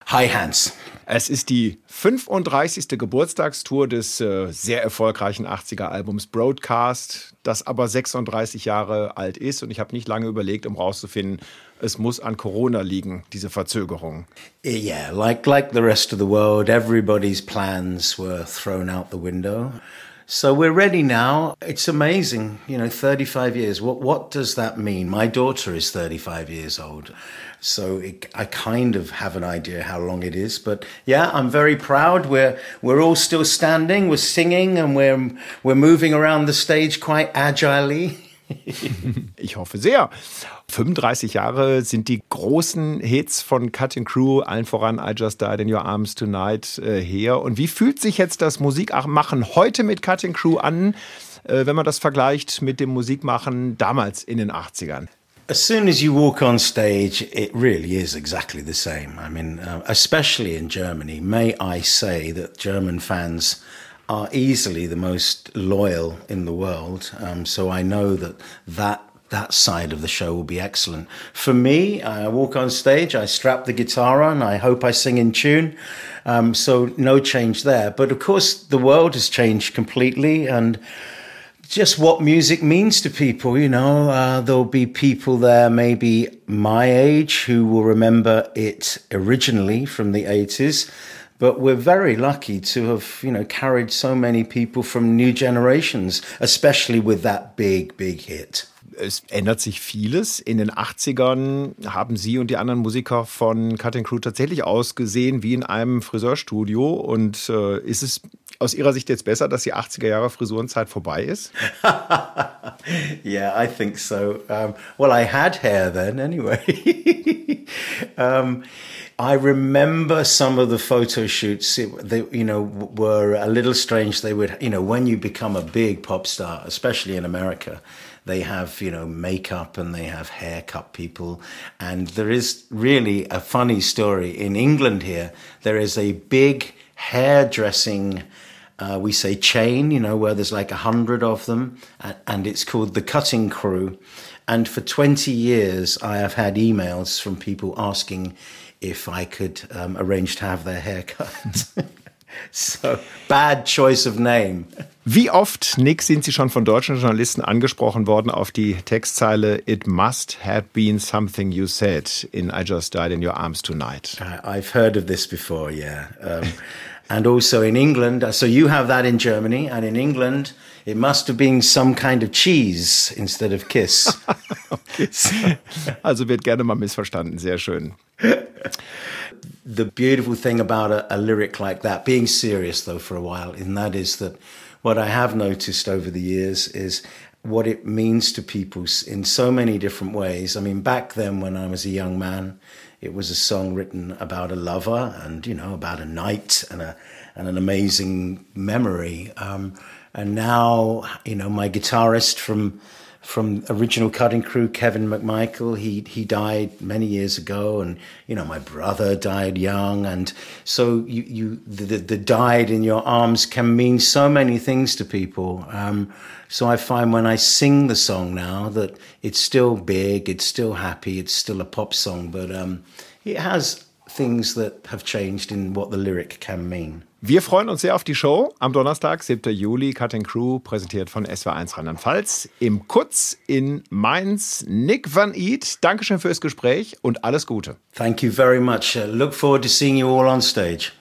Hi Hans. Es ist die 35. Geburtstagstour des sehr erfolgreichen 80er-Albums Broadcast, das aber 36 Jahre alt ist. Und ich habe nicht lange überlegt, um rauszufinden, es muss an Corona liegen, diese Verzögerung. Yeah, like the rest of the world, everybody's plans were thrown out the window. So we're ready now. It's amazing, 35 years. What does that mean? My daughter is 35 years old. So I kind of have an idea how long it is. But yeah, I'm very proud. We're all still standing, we're singing, and we're moving around the stage quite agilely. Ich hoffe sehr. 35 Jahre sind die großen Hits von Cutting Crew, allen voran I Just Died in Your Arms Tonight, her. Und wie fühlt sich jetzt das Musikmachen heute mit Cutting Crew an, wenn man das vergleicht mit dem Musikmachen damals in den 80ern? As soon as you walk on stage, it really is exactly the same. I mean, especially in Germany, may I say that German fans are easily the most loyal in the world. So I know that side of the show will be excellent. For me, I walk on stage, I strap the guitar on, I hope I sing in tune. So no change there. But of course, the world has changed completely, and just what music means to people, there'll be people there maybe my age who will remember it originally from the 80s. But we're very lucky to have, carried so many people from new generations, especially with that big hit. Es ändert sich vieles. In den 80ern haben Sie und die anderen Musiker von Cutting Crew tatsächlich ausgesehen wie in einem Friseurstudio. Und ist es aus Ihrer Sicht jetzt besser, dass die 80er-Jahre-Frisurenzeit vorbei ist? Yeah, I think so. Well, I had hair then anyway. I remember some of the photo shoots, they, were a little strange. They would, when you become a big pop star, especially in America, they have, makeup and they have haircut people. And there is really a funny story. In England here, there is a big hairdressing we say chain, where there's like 100 of them, and it's called the Cutting Crew. And for 20 years, I have had emails from people asking if I could arrange to have their hair cut. So, bad choice of name. Wie oft, Nick, sind Sie schon von deutschen Journalisten angesprochen worden auf die Textzeile "It must have been something you said in I Just Died in Your Arms Tonight"? I've heard of this before, yeah. And also in England, so you have that in Germany, and in England, it must have been some kind of cheese instead of kiss. Okay. Also wird gerne mal missverstanden, sehr schön. The beautiful thing about a lyric like that, being serious though for a while, and that is that what I have noticed over the years is what it means to people in so many different ways. I mean, back then when I was a young man, it was a song written about a lover and, about a night and an amazing memory. And now, my guitarist from original Cutting Crew, Kevin McMichael, he died many years ago, and my brother died young, and so the died in your arms can mean so many things to people. So I find when I sing the song now that it's still big, it's still happy, it's still a pop song, but it has things that have changed in what the lyric can mean. Wir freuen uns sehr auf die Show am Donnerstag, 7. Juli. Cutting Crew, präsentiert von SWR1 Rheinland-Pfalz. Im Kutz in Mainz. Nick van Eat, Dankeschön fürs Gespräch und alles Gute. Thank you very much. Look forward to seeing you all on stage.